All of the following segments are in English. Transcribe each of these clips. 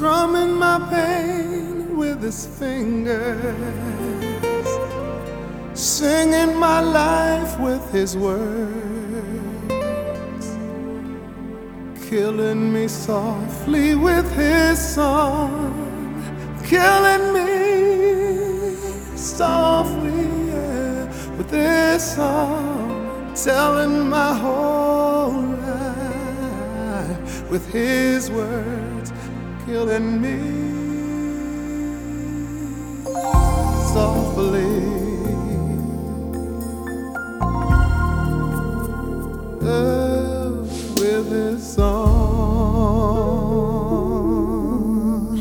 strumming my pain with his fingers, singing my life with his words, killing me softly with his song, killing me softly, yeah, with his song, telling my whole life with his words, killing me softly. With his song.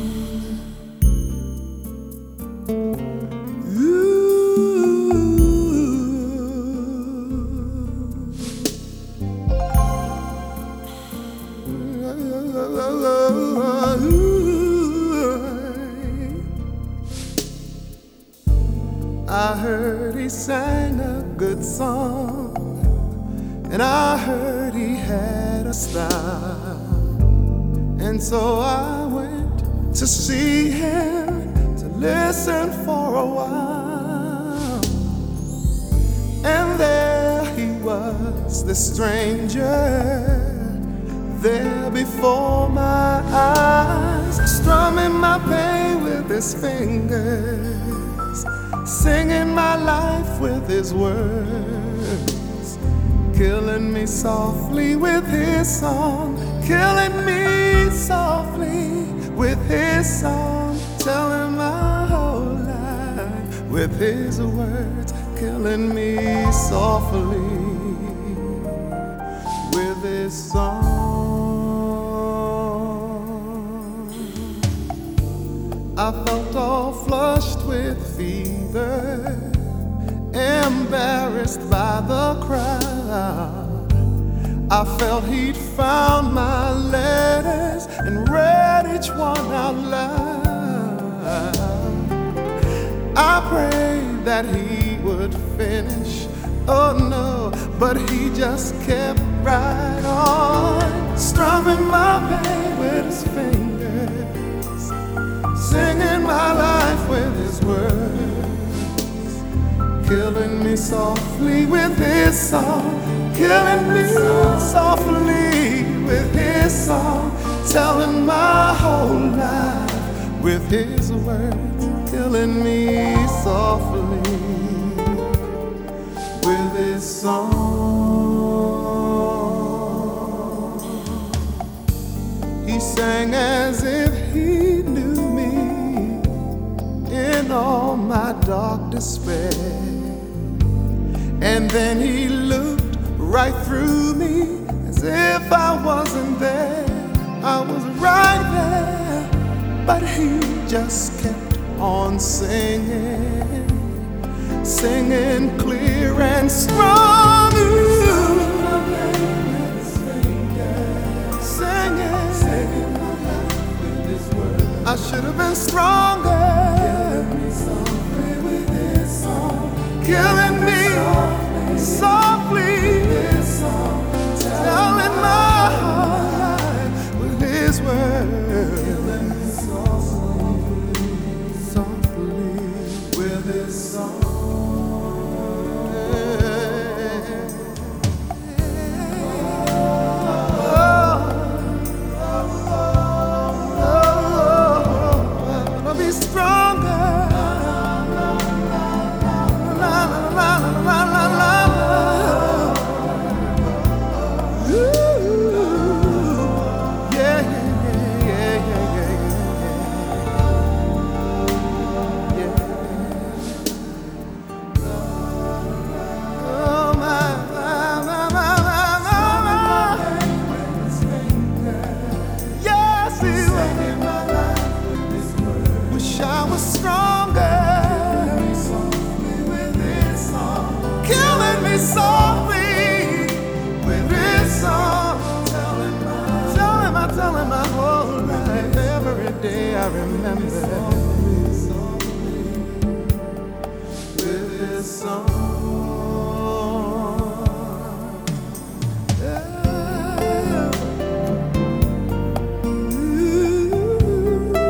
I heard he sang a good song, and I heard he had a style, and so I went to see him to listen for a while. And there he was, the stranger, there before my eyes, strumming my pain with his fingers, singing my life with his words, killing me softly with his song, killing me softly with his song, telling my whole life with his words, killing me softly with his song. I felt all flushed with fever, embarrassed by the crowd. I felt he'd found my letters and read each one out loud. I prayed that he would finish, oh no, but he just kept right on, strumming my pain with his fingers, singing my life with his words, killing me softly with his song, killing me softly with his song, telling my whole life with his words, killing me softly with his song. He sang as if he knew me in all my dark despair, and then he looked right through me as if I wasn't there. I was right there, but he just kept on singing, singing clear and strong. Singing, I should have been stronger. Killing me softly, telling my whole life with his words, softly with his song. I'll be stronger. Softly with his song, telling my whole life. Every day I remember with his song. Yeah. Ooh.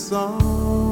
song.